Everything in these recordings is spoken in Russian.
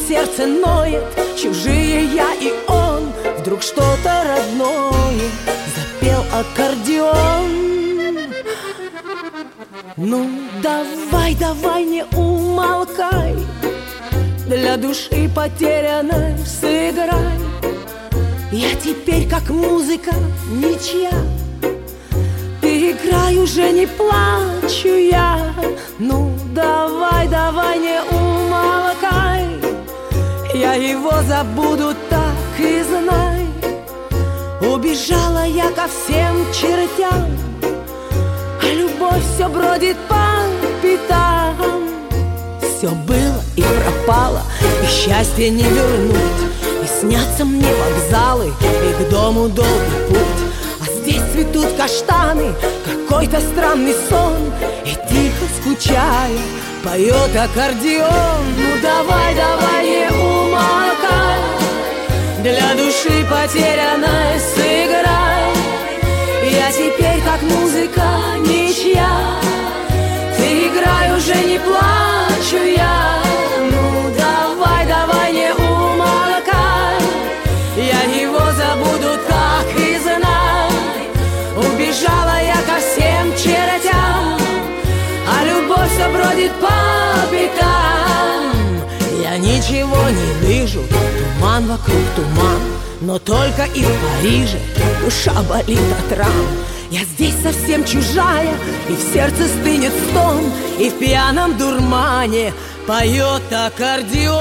сердце ноет, чужие я и он. Вдруг что-то родное запел аккордеон. Ну давай, давай, не умолкай, для души потерянной сыграй. Я теперь как музыка ничья, играй, уже не плачу я. Ну давай, давай, не умолкай, я его забуду, так и знай. Убежала я ко всем чертям, а любовь все бродит по пятам. Все было и пропало, и счастье не вернуть. И снятся мне вокзалы, и к дому долгий путь. Здесь цветут каштаны, какой-то странный сон. И тихо скучая поет аккордеон. Ну давай, давай, не умолкай, для души потерянной сыграй. Я теперь как музыка ничья, ты играй, уже не плачу я. Ну давай, давай, не умолкай, я его забуду, так и знай. Убежала я ко всем чертям, а любовь все бродит по пятам. Я ничего не вижу, туман вокруг туман, но только и в Париже душа болит от ран. Я здесь совсем чужая, и в сердце стынет стон, и в пьяном дурмане поет аккордеон.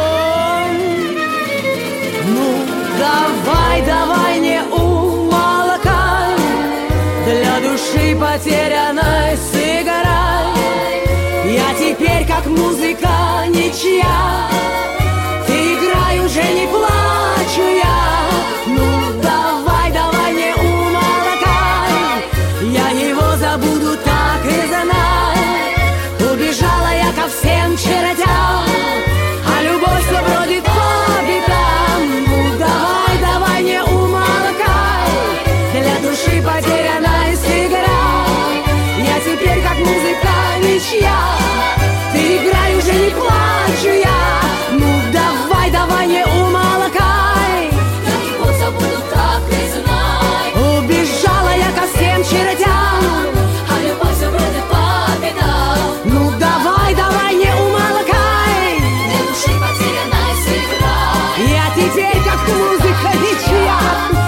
Ну давай, давай, не умолкай, для души потерянной сыграй. Я теперь как музыка ничья, ты играй, уже не плачу я. Ну давай, давай, не умолкай, я его забуду, так и знай. Убежала я ко всем чертям, а любовь все бродит по пятам. Ну давай, давай, не умолкай, для души потерянной сыграй. Я теперь как музыка ничья, ты играй, уже не плачу я. Ну давай, давай, не умолкай, я его забуду, так и знай. убежала я ко всем чертям, А любовь все бродит по пятам. ну давай, давай, не умолкай, Для души потерянной сыграй. я теперь как музыка ничья.